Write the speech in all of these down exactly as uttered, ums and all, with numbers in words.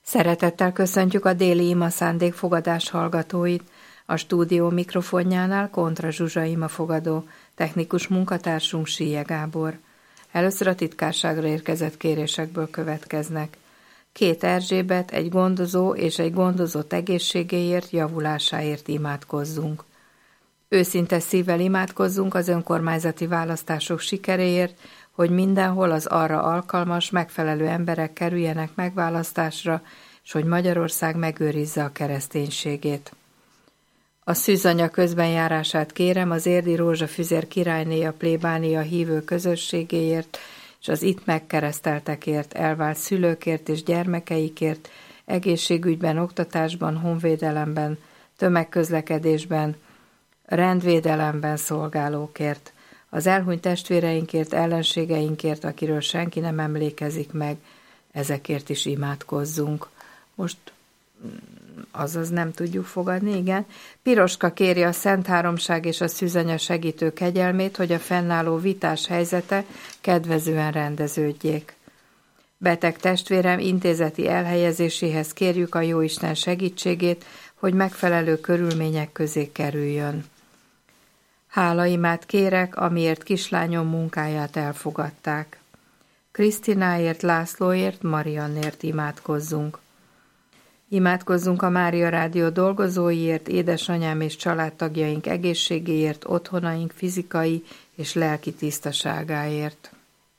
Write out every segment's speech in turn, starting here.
Szeretettel köszöntjük a déli ima szándékfogadás hallgatóit. A stúdió mikrofonjánál Kontra Zsuzsa imafogadó, technikus munkatársunk Síje Gábor. Először a titkárságra érkezett kérésekből következnek. Két Erzsébet, egy gondozó és egy gondozott egészségéért, javulásáért imádkozzunk. Őszinte szívvel imádkozzunk az önkormányzati választások sikeréért, hogy mindenhol az arra alkalmas, megfelelő emberek kerüljenek megválasztásra, és hogy Magyarország megőrizze a kereszténységét. A szűzanya közbenjárását kérem az érdi Rózsafüzér királyné a plébánia hívő közösségéért, és az itt megkereszteltekért, elvált szülőkért és gyermekeikért, egészségügyben, oktatásban, honvédelemben, tömegközlekedésben, rendvédelemben szolgálókért, az elhunyt testvéreinkért, ellenségeinkért, akiről senki nem emlékezik meg, ezekért is imádkozzunk. Most azaz nem tudjuk fogadni, igen. Piroska kéri a Szent Háromság és a Szűzanya segítő kegyelmét, hogy a fennálló vitás helyzete kedvezően rendeződjék. Beteg testvérem intézeti elhelyezéséhez kérjük a Jóisten segítségét, hogy megfelelő körülmények közé kerüljön. Hálaimát kérek, amiért kislányom munkáját elfogadták. Krisztináért, Lászlóért, Mariannért imádkozzunk. Imádkozzunk a Mária Rádió dolgozóiért, édesanyám és családtagjaink egészségéért, otthonaink fizikai és lelki tisztaságáért.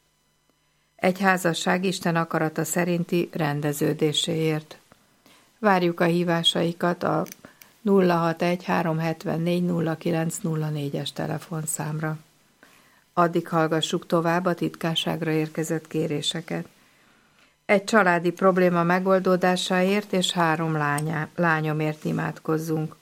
Egy házasság Isten akarata szerinti rendeződéséért. Várjuk a hívásaikat a nulla hat egy három hét négy nulla kilenc nulla négyes telefonszámra. Addig hallgassuk tovább a titkárságra érkezett kéréseket. Egy családi probléma megoldódásáért és három lánya, lányomért imádkozzunk.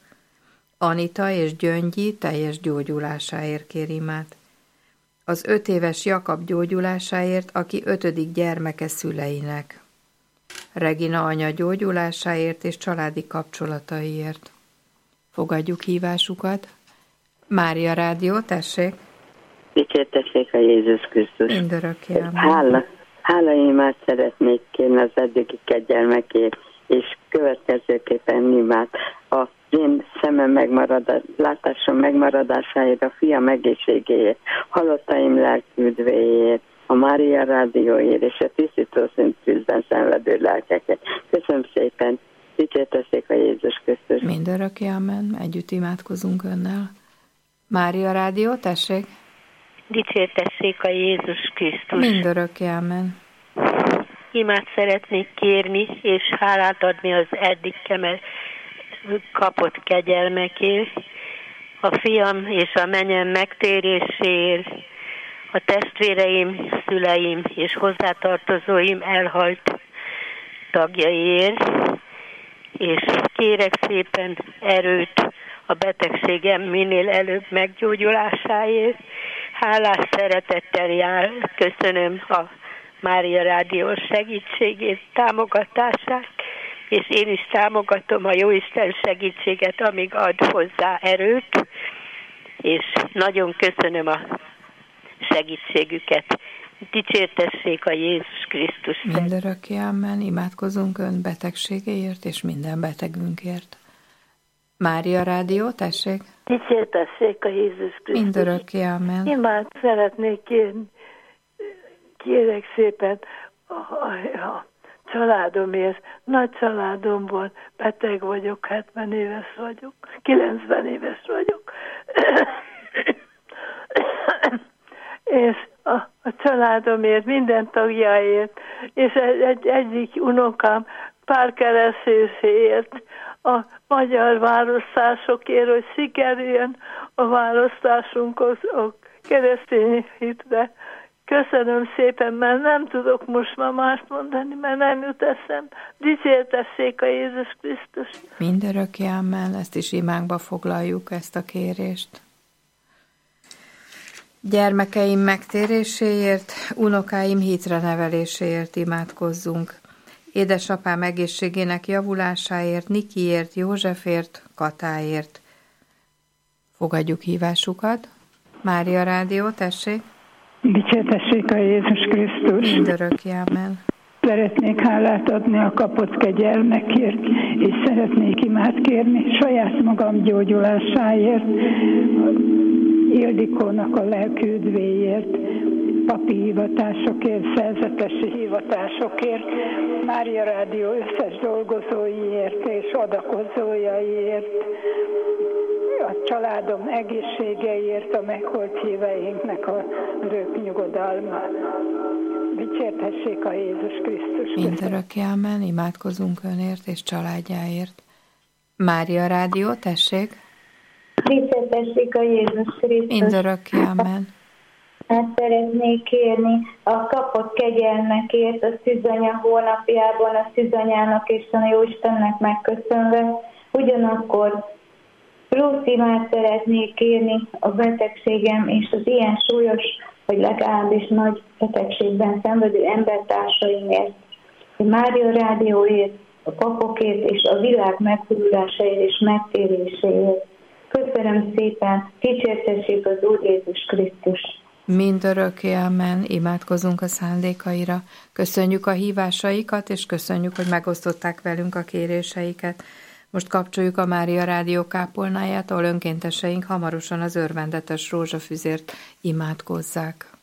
Anita és Gyöngyi teljes gyógyulásáért kér imát. Az öt éves Jakab gyógyulásáért, aki ötödik gyermeke szüleinek. Regina anya gyógyulásáért és családi kapcsolataiért. Fogadjuk hívásukat. Mária Rádió, tessék! Dicsértessék a Jézus Krisztus! Mindörökké, amen. Hála, hálaimát szeretnék kérni az eddigi kegyelmekért, és következőképpen imát az én szemem megmarad, látásom megmaradásáért, a fiam egészségéért, halottaim lelküdvéért, a Mária Rádióért és a tisztító szintűzben szenvedő lelkeket. Köszönöm szépen! Dicsértessék a Jézus Krisztus! Mindörökké, amen. Együtt imádkozunk önnel. Mária Rádió, tessék! Dicsértessék a Jézus Krisztus! Mindörökké, amen. Imát szeretnék kérni, és hálát adni az eddig kemel kapott kegyelmekért, a fiam és a menyem megtéréséért, a testvéreim, szüleim és hozzátartozóim elhalt tagjaiért, és kérek szépen erőt a betegségem minél előbb meggyógyulásáért. Hálás szeretettel jár, köszönöm a Mária Rádió segítségét, támogatását, és én is támogatom a Jóisten segítséget, amíg ad hozzá erőt, és nagyon köszönöm a segítségüket. Dicsértessék a Jézus Krisztus. Mindörökké, amen. Imádkozunk ön betegségéért és minden betegünkért. Mária Rádió, tessék! Dicsértessék a Jézus Krisztus. Mindörökké, amen. Imát szeretnék kérni, kérek szépen a, a, a családomért. Nagy családom van, beteg vagyok, hetven éves vagyok, kilencven éves vagyok. És a, a családomért, minden tagjáért, és egy, egy, egyik unokám párkereséséért, a magyar választásokért, hogy sikerüljön a választásunkhoz a keresztény hitre. Köszönöm szépen, mert nem tudok most már mást mondani, mert nem jut eszem. Dicsértessék a Jézus Krisztus. Mindörökké, amen. Ezt is imánkba foglaljuk, ezt a kérést. Gyermekeim megtéréséért, unokáim hitre neveléséért imádkozzunk. Édesapám egészségének javulásáért, Nikiért, Józsefért, Katáért. Fogadjuk hívásukat. Mária Rádió, tessék! Dicsértessék a Jézus Krisztus! Mindörökké, amen. Szeretnék hálát adni a kapott kegyelmekért, és szeretnék imát kérni saját magam gyógyulásáért, Ildikónak a lelküdvéért, papi hivatásokért, szerzetesi hivatásokért, Mária Rádió összes dolgozóiért és adakozójaiért, a családom egészségeiért, a meghalt híveinknek a örök nyugodalma. Dicsértessék a Jézus Krisztus. Mindörökké amen, imádkozunk önért és családjáért. Mária Rádió, tessék! Dicsértessék a Jézus Krisztus. Mindörökké amen. Hát szeretnék kérni a kapott kegyelmekért a szűzanya hónapjában, a szűzanyának és a Jóistennek megköszönve. Ugyanakkor plusz imát szeretnék kérni a betegségem és az ilyen súlyos, vagy legalábbis nagy betegségben szenvedő embertársaimért, a Mária Rádióért, a papokért és a világ meghurulásáért és megtéréséért. Köszönöm szépen, dicsértessék az Úr Jézus Krisztus. Mindörökké amen, imádkozunk a szándékaira. Köszönjük a hívásaikat, és köszönjük, hogy megosztották velünk a kéréseiket. Most kapcsoljuk a Mária Rádió kápolnáját, ahol önkénteseink hamarosan az örvendetes rózsafüzért imádkozzák.